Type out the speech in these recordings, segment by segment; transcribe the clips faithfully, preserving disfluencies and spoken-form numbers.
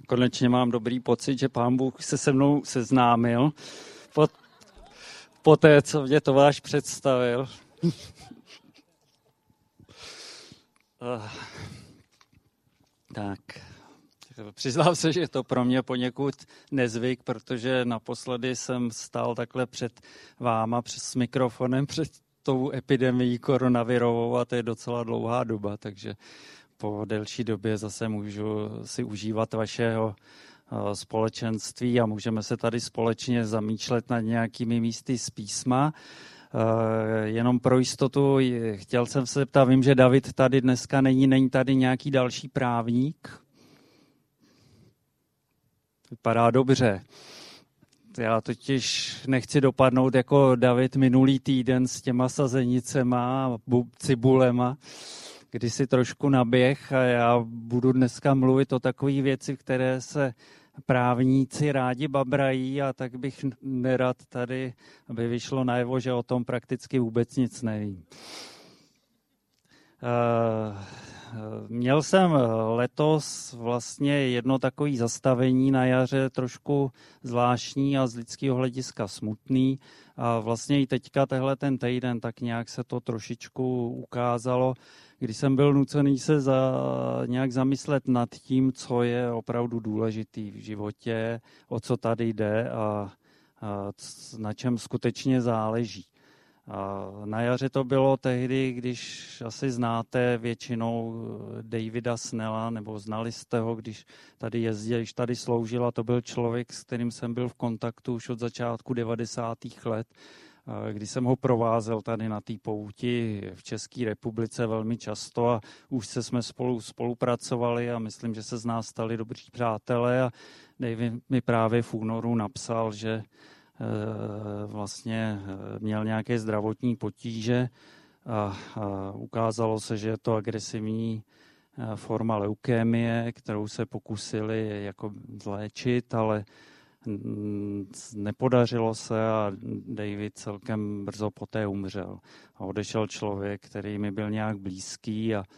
konečně mám dobrý pocit, že Pán Bůh se se mnou seznámil po, po té, co mě Tomáš představil. Tak, přiznám se, že je to pro mě poněkud nezvyk, protože naposledy jsem stál takhle před váma s mikrofonem před tou epidemií koronavirovou a to je docela dlouhá doba, takže po delší době zase můžu si užívat vašeho společenství a můžeme se tady společně zamýšlet nad nějakými místy z písma. Jenom pro jistotu, chtěl jsem se zeptat, vím, že David tady dneska není, není tady nějaký další právník? Vypadá dobře. Já totiž nechci dopadnout jako David minulý týden s těma sazenicema a cibulema, kdy si trošku naběh a já budu dneska mluvit o takové věci, které se právníci rádi babrají a tak bych nerad tady, aby vyšlo najevo, že o tom prakticky vůbec nic nevím. Měl jsem letos vlastně jedno takové zastavení na jaře trošku zvláštní a z lidského hlediska smutný. A vlastně i teďka tehle ten týden tak nějak se to trošičku ukázalo, když jsem byl nucený se za, nějak zamyslet nad tím, co je opravdu důležitý v životě, o co tady jde a, a na čem skutečně záleží. A na jaře to bylo tehdy, když asi znáte většinou Davida Snella, nebo znali jste ho, když tady jezdil, když tady sloužil, a to byl člověk, s kterým jsem byl v kontaktu už od začátku devadesátých let, kdy jsem ho provázel tady na té pouti v České republice velmi často a už se jsme spolu spolupracovali a myslím, že se z nás stali dobří přátelé a David mi právě v únoru napsal, že vlastně měl nějaké zdravotní potíže a, a ukázalo se, že je to agresivní forma leukémie, kterou se pokusili jako zléčit, ale nepodařilo se a David celkem brzo poté umřel. A odešel člověk, který mi byl nějak blízký a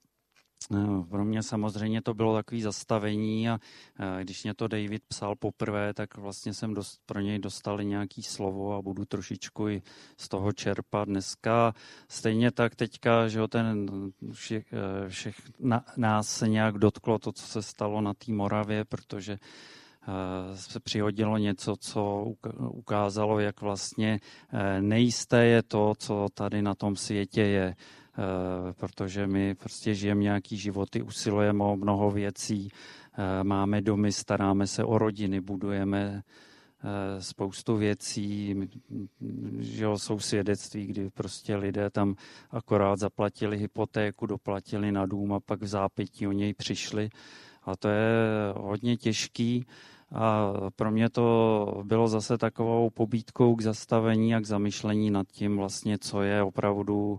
pro mě samozřejmě to bylo takové zastavení a když mě to David psal poprvé, tak vlastně jsem dost, pro něj dostal nějaký slovo a budu trošičku i z toho čerpat dneska. Stejně tak teďka, že ten všech, všech na, nás se nějak dotklo to, co se stalo na té Moravě, protože se přihodilo něco, co ukázalo, jak vlastně nejisté je to, co tady na tom světě je. Protože my prostě žijeme nějaký životy, usilujeme o mnoho věcí, máme domy, staráme se o rodiny, budujeme spoustu věcí, že jsou svědectví, kdy prostě lidé tam akorát zaplatili hypotéku, doplatili na dům a pak v zápětí o něj přišli. A to je hodně těžký. A pro mě to bylo zase takovou pobídkou k zastavení a k zamyšlení nad tím vlastně, co je opravdu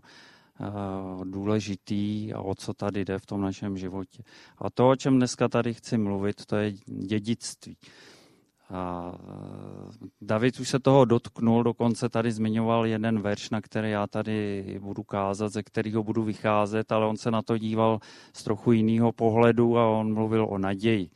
důležitý a o co tady jde v tom našem životě. A to, o čem dneska tady chci mluvit, to je dědictví. A David už se toho dotknul, dokonce tady zmiňoval jeden verš, na který já tady budu kázat, ze kterého budu vycházet, ale on se na to díval z trochu jiného pohledu a on mluvil o naději.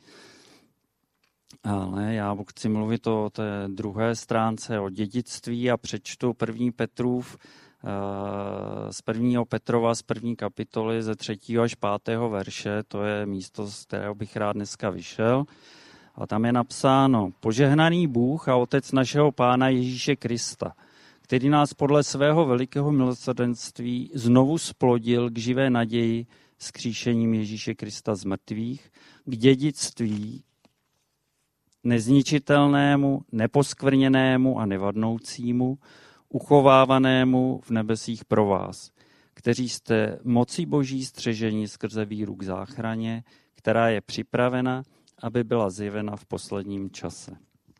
Ale já chci mluvit o té druhé stránce, o dědictví a přečtu první Petrův z prvního Petrova, z první kapitoly, ze třetího až pátého verše, to je místo, z kterého bych rád dneska vyšel. A tam je napsáno: Požehnaný Bůh a Otec našeho Pána Ježíše Krista, který nás podle svého velikého milosrdenství znovu splodil k živé naději vzkříšením Ježíše Krista z mrtvých, k dědictví nezničitelnému, neposkvrněnému a nevadnoucímu, uchovávanému v nebesích pro vás, kteří jste mocí Boží střežení skrze víru k záchraně, která je připravena, aby byla zjevena v posledním čase.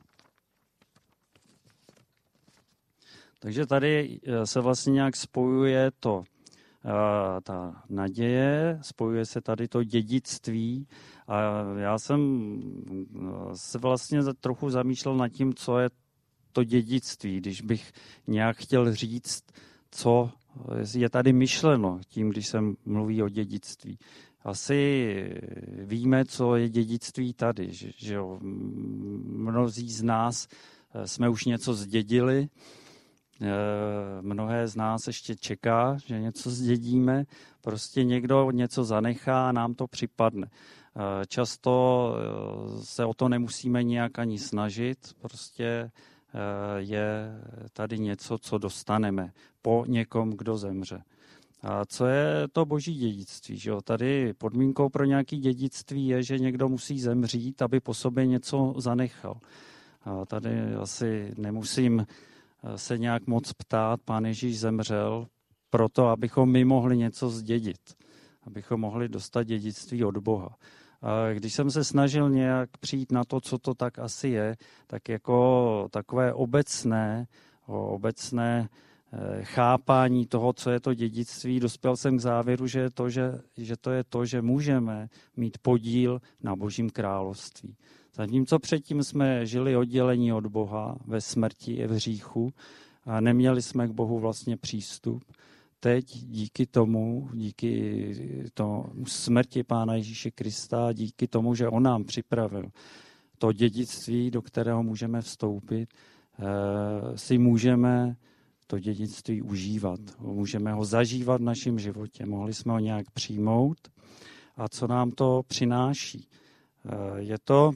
Takže tady se vlastně nějak spojuje to, ta naděje, spojuje se tady to dědictví a já jsem se vlastně trochu zamýšlel nad tím, co je to dědictví, když bych nějak chtěl říct, co je tady myšleno tím, když se mluví o dědictví. asi víme, co je dědictví tady. Že, že jo, mnozí z nás jsme už něco zdědili, mnohé z nás ještě čeká, že něco zdědíme, prostě někdo něco zanechá a nám to připadne. Často se o to nemusíme nějak ani snažit, prostě je tady něco, co dostaneme po někom, kdo zemře. A co je to boží dědictví? Že jo? Tady podmínkou pro nějaké dědictví je, že někdo musí zemřít, aby po sobě něco zanechal. A tady asi nemusím se nějak moc ptát, Pán Ježíš zemřel proto, abychom my mohli něco zdědit, abychom mohli dostat dědictví od Boha. A když jsem se snažil nějak přijít na to, co to tak asi je, tak jako takové obecné, obecné chápání toho, co je to dědictví, dospěl jsem k závěru, že, je to, že, že to je to, že můžeme mít podíl na Božím království. Zatímco předtím jsme žili oddělení od Boha ve smrti i v hříchu a neměli jsme k Bohu vlastně přístup. Teď díky tomu, díky to smrti Pána Ježíše Krista, díky tomu, že on nám připravil to dědictví, do kterého můžeme vstoupit, si můžeme to dědictví užívat. Můžeme ho zažívat v našem životě. Mohli jsme ho nějak přijmout. A co nám to přináší? Je to,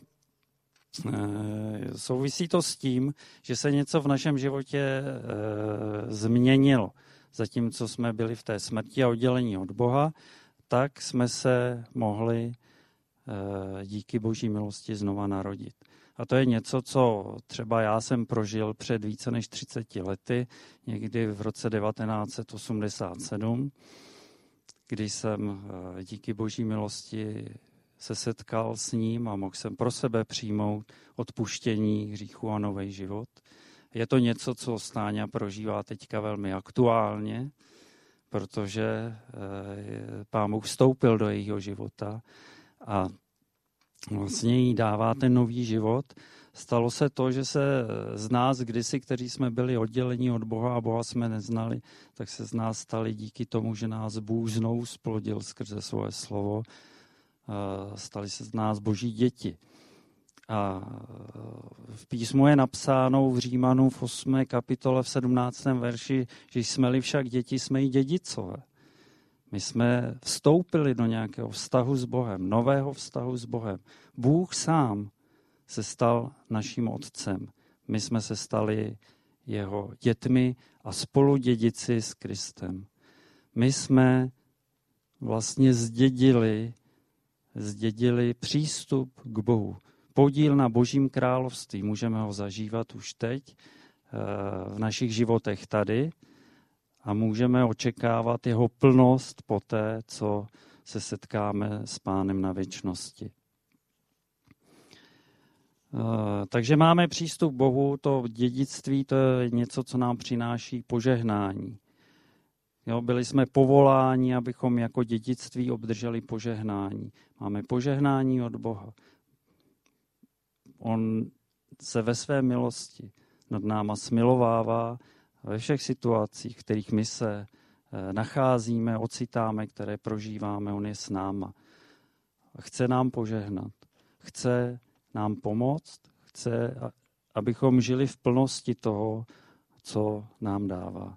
souvisí to s tím, že se něco v našem životě změnilo. Zatímco jsme byli v té smrti a oddělení od Boha, tak jsme se mohli díky Boží milosti znova narodit. A to je něco, co třeba já jsem prožil před více než třiceti lety, někdy v roce devatenáct set osmdesát sedm, kdy jsem díky Boží milosti se setkal s ním a mohl jsem pro sebe přijmout odpuštění hříchu a nový život. Je to něco, co Stáňa prožívá teďka velmi aktuálně, protože Pán Bůh vstoupil do jejího života a vlastně jí dává ten nový život. Stalo se to, že se z nás kdysi, kteří jsme byli odděleni od Boha a Boha jsme neznali, tak se z nás stali díky tomu, že nás Bůh znovu splodil skrze svoje slovo. Stali se z nás Boží děti. A v písmu je napsáno v Římanům v osmé kapitole v sedmnáctém verši, že jsme-li však děti, jsme i dědicové. My jsme vstoupili do nějakého vztahu s Bohem, nového vztahu s Bohem. Bůh sám se stal naším otcem. My jsme se stali jeho dětmi a spoludědici s Kristem. My jsme vlastně zdědili, zdědili přístup k Bohu. Podíl na Božím království. Můžeme ho zažívat už teď v našich životech tady a můžeme očekávat jeho plnost poté, co se setkáme s Pánem na věčnosti. Takže máme přístup k Bohu, to dědictví, to je něco, co nám přináší požehnání. Jo, byli jsme povoláni, abychom jako dědictví obdrželi požehnání. Máme požehnání od Boha. On se ve své milosti nad náma smilovává ve všech situacích, v kterých my se nacházíme, ocitáme, které prožíváme, on je s náma. Chce nám požehnat, chce nám pomoct, chce, abychom žili v plnosti toho, co nám dává.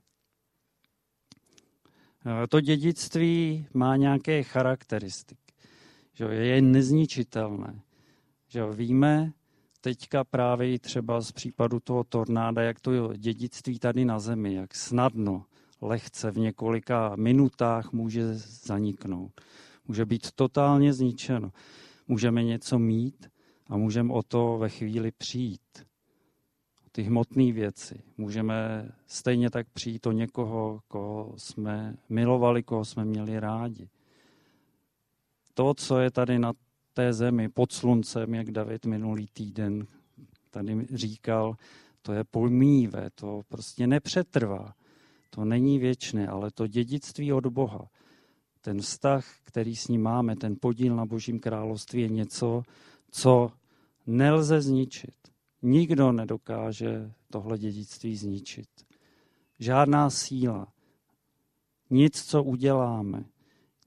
To dědictví má nějaké charakteristiky, že je nezničitelné. Že víme teďka právě i třeba z případu toho tornáda, jak to dědictví tady na zemi, jak snadno, lehce v několika minutách může zaniknout. Může být totálně zničeno. Můžeme něco mít a můžeme o to ve chvíli přijít. Ty hmotné věci. Můžeme stejně tak přijít o někoho, koho jsme milovali, koho jsme měli rádi. To, co je tady na té zemi pod sluncem, jak David minulý týden tady říkal, to je pomíjivé, to prostě nepřetrvá. To není věčné, ale to dědictví od Boha, ten vztah, který s ním máme, ten podíl na Božím království je něco, co nelze zničit. Nikdo nedokáže tohle dědictví zničit. Žádná síla, nic, co uděláme,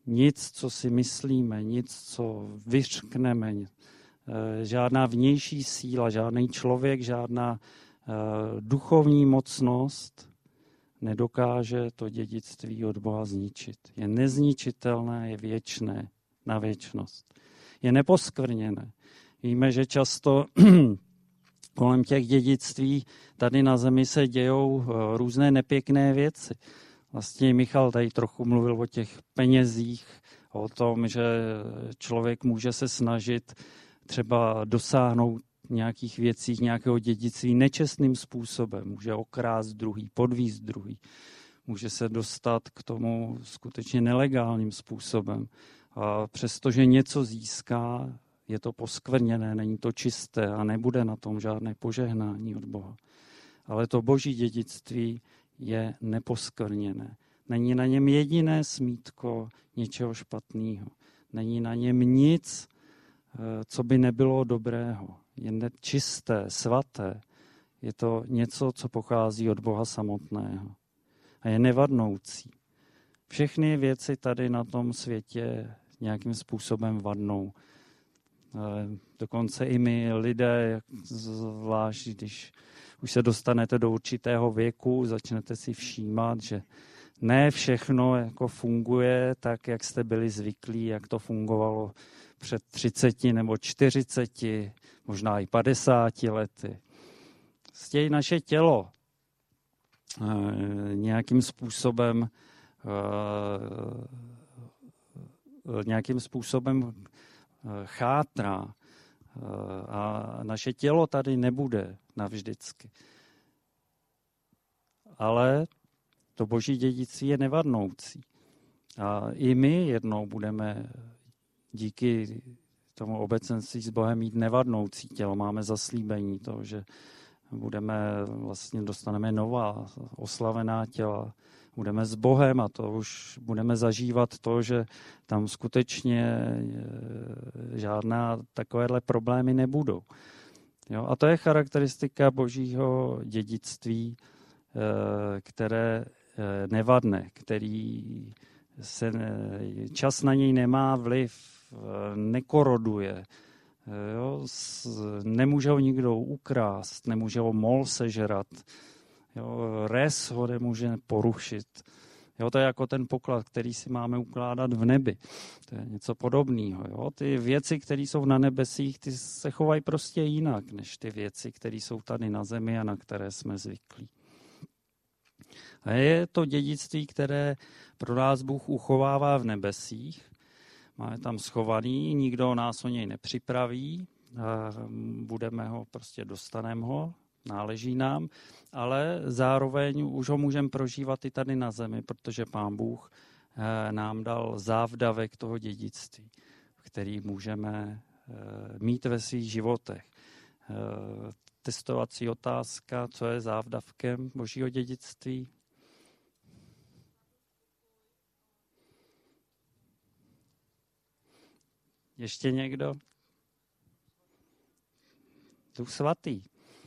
Nic, co si myslíme, nic, co vyřkneme, žádná vnější síla, žádný člověk, žádná duchovní mocnost nedokáže to dědictví od Boha zničit. Je nezničitelné, je věčné na věčnost. Je neposkvrněné. Víme, že často kolem těch dědictví tady na zemi se dějou různé nepěkné věci. Vlastně Michal tady trochu mluvil o těch penězích, o tom, že člověk může se snažit třeba dosáhnout nějakých věcí, nějakého dědictví nečestným způsobem. Může okrást druhý, podvízt druhý. Může se dostat k tomu skutečně nelegálním způsobem. A přestože něco získá, je to poskvrněné, není to čisté a nebude na tom žádné požehnání od Boha. Ale to boží dědictví je neposkvrněné. Není na něm jediné smítko něčeho špatného. Není na něm nic, co by nebylo dobrého. Je čisté, svaté. Je to něco, co pochází od Boha samotného. A je nevadnoucí. Všechny věci tady na tom světě nějakým způsobem vadnou. Dokonce i my lidé, zvlášť když už se dostanete do určitého věku, začnete si všímat, že ne všechno jako funguje tak, jak jste byli zvyklí, jak to fungovalo před třiceti nebo čtyřiceti, možná i padesáti lety. Stěj naše tělo nějakým způsobem nějakým způsobem chátrá a naše tělo tady nebude navždycky. Ale to boží dědictví je nevadnoucí. A i my jednou budeme díky tomu obecenství s Bohem mít nevadnoucí tělo. Máme zaslíbení toho, že budeme, vlastně dostaneme nová oslavená těla. Budeme s Bohem a to už budeme zažívat to, že tam skutečně žádná takovéhle problémy nebudou. Jo? A to je charakteristika božího dědictví, které nevadne, který se, čas na něj nemá vliv, nekoroduje, jo? Nemůže ho nikdo ukrást, nemůže ho mol sežrat, jo? Res ho nemůže porušit. Jo? To je jako ten poklad, který si máme ukládat v nebi. To je něco podobného. Jo? Ty věci, které jsou na nebesích, ty se chovají prostě jinak, než ty věci, které jsou tady na zemi a na které jsme zvyklí. A je to dědictví, které pro nás Bůh uchovává v nebesích. Máme tam schovaný, nikdo nás o něj nepřipraví, budeme ho, prostě dostaneme ho, náleží nám, ale zároveň už ho můžeme prožívat i tady na zemi, protože Pán Bůh nám dal závdavek toho dědictví, který můžeme mít ve svých životech. Testovací otázka, co je závdavkem božího dědictví? Ještě někdo? Duch svatý.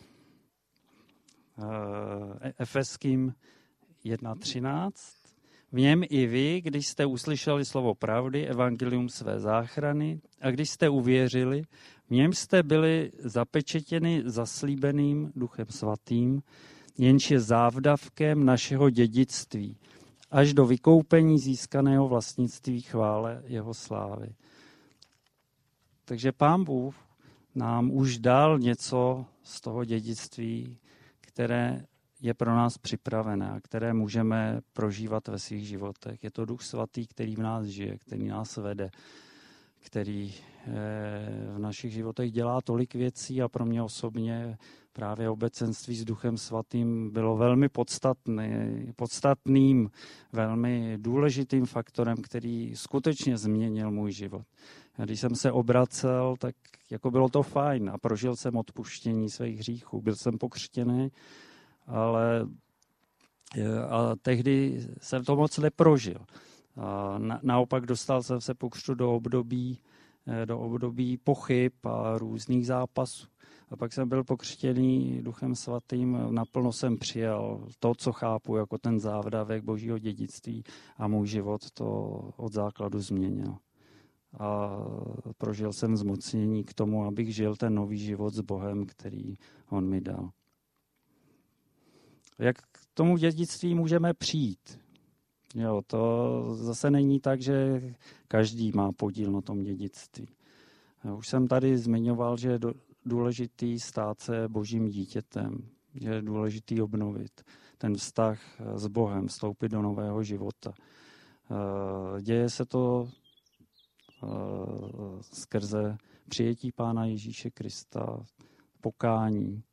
Efeským jedna třináct. V něm i vy, když jste uslyšeli slovo pravdy, evangelium své záchrany, a když jste uvěřili, v něm jste byli zapečetěni zaslíbeným Duchem svatým, jenž je závdavkem našeho dědictví, až do vykoupení získaného vlastnictví chvále jeho slávy. Takže Pán Bůh nám už dal něco z toho dědictví, které je pro nás připravené a které můžeme prožívat ve svých životech. Je to Duch svatý, který v nás žije, který nás vede, který v našich životech dělá tolik věcí a pro mě osobně právě obecenství s Duchem svatým bylo velmi podstatný, podstatným, velmi důležitým faktorem, který skutečně změnil můj život. A když jsem se obracel, tak jako bylo to fajn a prožil jsem odpuštění svých hříchů. Byl jsem pokřtěný, ale a tehdy jsem to moc neprožil. A na, naopak dostal jsem se po křtu do období, do období pochyb a různých zápasů. A pak jsem byl pokřtěný Duchem svatým, naplno jsem přijal to, co chápu jako ten závdavek božího dědictví a můj život to od základu změnil. A prožil jsem zmocnění k tomu, abych žil ten nový život s Bohem, který on mi dal. Jak k tomu dědictví můžeme přijít? Jo, to zase není tak, že každý má podíl na tom dědictví. Už jsem tady zmiňoval, že je důležitý stát se božím dítětem, že je důležitý obnovit ten vztah s Bohem, vstoupit do nového života. Děje se to skrze přijetí Pána Ježíše Krista, pokání,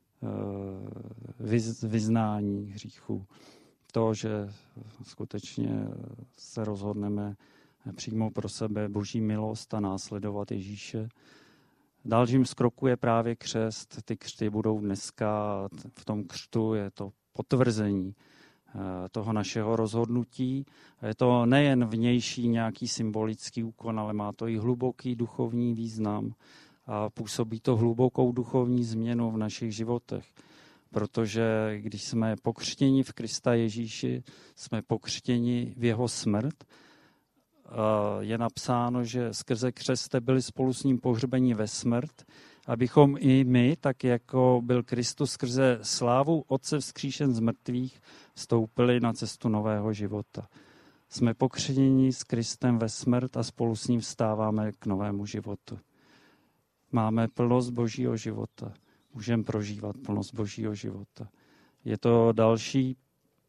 vyznání hříchu. To, že skutečně se rozhodneme přijmout pro sebe boží milost a následovat Ježíše. Dalším z kroků je právě křest. Ty křty budou dneska, v tom křtu je to potvrzení toho našeho rozhodnutí. Je to nejen vnější nějaký symbolický úkon, ale má to i hluboký duchovní význam a působí to hlubokou duchovní změnu v našich životech. Protože když jsme pokřtěni v Krista Ježíši, jsme pokřtěni v jeho smrt. Je napsáno, že skrze křest jste byli spolu s ním pohřbeni ve smrt, abychom i my, tak jako byl Kristus skrze slávu Otce vzkříšen z mrtvých, vstoupili na cestu nového života. Jsme pokřtěni s Kristem ve smrt a spolu s ním vstáváme k novému životu. Máme plnost božího života. Můžeme prožívat plnost božího života. Je to další,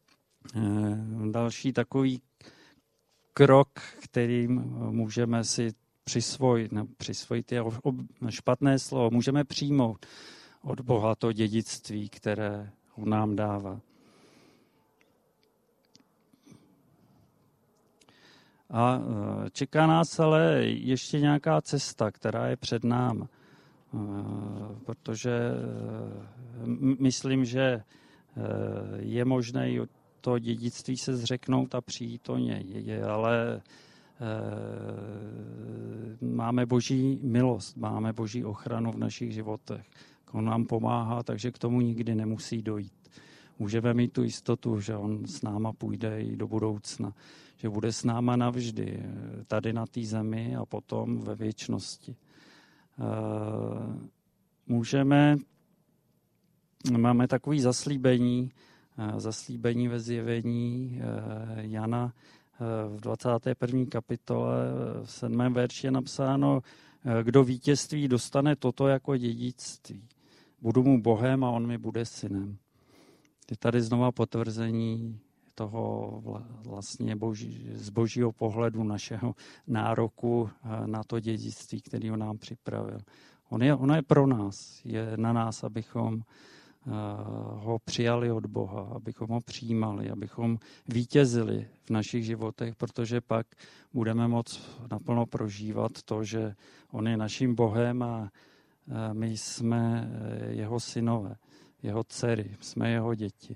další takový krok, kterým můžeme si přisvojit, ne, přisvojit je špatné slovo, můžeme přijmout od Boha to dědictví, které on nám dává. A čeká nás ale ještě nějaká cesta, která je před námi. Protože myslím, že je možné i to dědictví se zřeknout a přijít o něj, ale máme boží milost, máme boží ochranu v našich životech. On nám pomáhá, takže k tomu nikdy nemusí dojít. Můžeme mít tu jistotu, že on s náma půjde i do budoucna, že bude s náma navždy, tady na té zemi a potom ve věčnosti. Můžeme, máme takové zaslíbení, zaslíbení ve zjevení Jana v dvacáté první kapitole, v sedmém verši je napsáno, kdo vítězství dostane toto jako dědictví. Budu mu Bohem a on mi bude synem. Je tady znova potvrzení toho vlastně boží, z božího pohledu našeho nároku na to dědictví, který on nám připravil. On je, ono je pro nás, je na nás, abychom ho přijali od Boha, abychom ho přijímali, abychom vítězili v našich životech, protože pak budeme moct naplno prožívat to, že on je naším Bohem a my jsme jeho synové, jeho dcery, jsme jeho děti.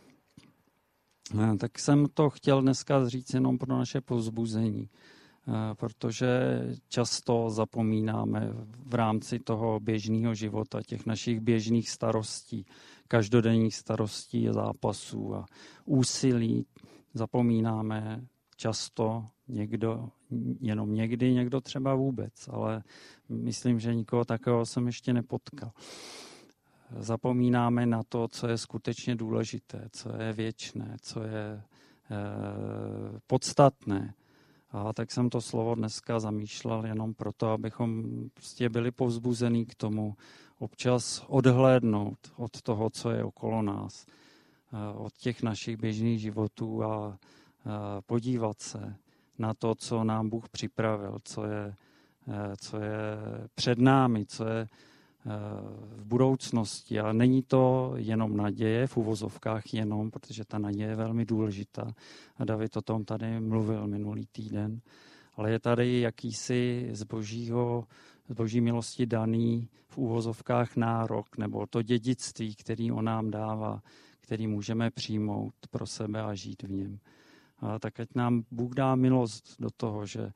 Tak jsem to chtěl dneska říct jenom pro naše povzbuzení, protože často zapomínáme v rámci toho běžného života, těch našich běžných starostí, každodenních starostí a zápasů a úsilí. Zapomínáme často někdo, jenom někdy, někdo třeba vůbec, ale myslím, že nikoho takového jsem ještě nepotkal. Zapomínáme na to, co je skutečně důležité, co je věčné, co je eh, podstatné. A tak jsem to slovo dneska zamýšlel jenom proto, abychom prostě byli povzbuzení k tomu občas odhlédnout od toho, co je okolo nás, od těch našich běžných životů a podívat se na to, co nám Bůh připravil, co je, co je před námi, co je v budoucnosti. A není to jenom naděje, v uvozovkách jenom, protože ta naděje je velmi důležitá. A David o tom tady mluvil minulý týden. Ale je tady jakýsi z božího, z boží milosti daný v uvozovkách nárok, nebo to dědictví, který on nám dává, který můžeme přijmout pro sebe a žít v něm. A tak ať nám Bůh dá milost do toho, že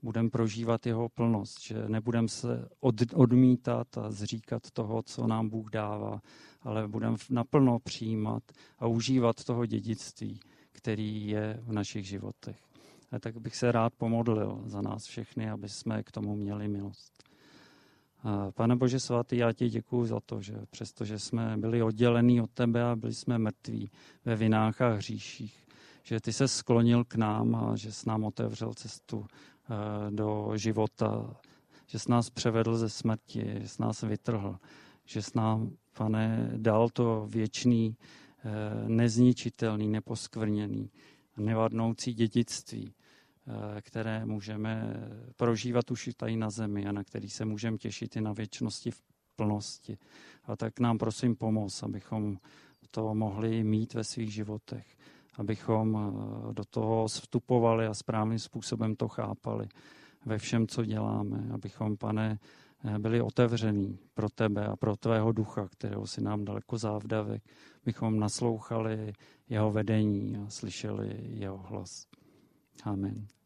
budeme prožívat jeho plnost, že nebudeme se od, odmítat a zříkat toho, co nám Bůh dává, ale budeme naplno přijímat a užívat toho dědictví, který je v našich životech. A tak bych se rád pomodlil za nás všechny, aby jsme k tomu měli milost. Pane Bože svatý, já ti děkuju za to, že přestože jsme byli oddělení od tebe a byli jsme mrtví ve vinách a hříších, že ty se sklonil k nám a že jsi nám otevřel cestu do života, že jsi nás převedl ze smrti, že jsi nás vytrhl, že jsi nám, Pane, dal to věčný, nezničitelný, neposkvrněný, nevadnoucí dědictví, které můžeme prožívat už i tady na zemi a na který se můžeme těšit i na věčnosti v plnosti. A tak nám prosím pomoz, abychom to mohli mít ve svých životech, abychom do toho vstupovali a správným způsobem to chápali ve všem, co děláme, abychom, Pane, byli otevření pro tebe a pro tvého ducha, kterého si nám dal jako závdavek, abychom naslouchali jeho vedení a slyšeli jeho hlas. Amen.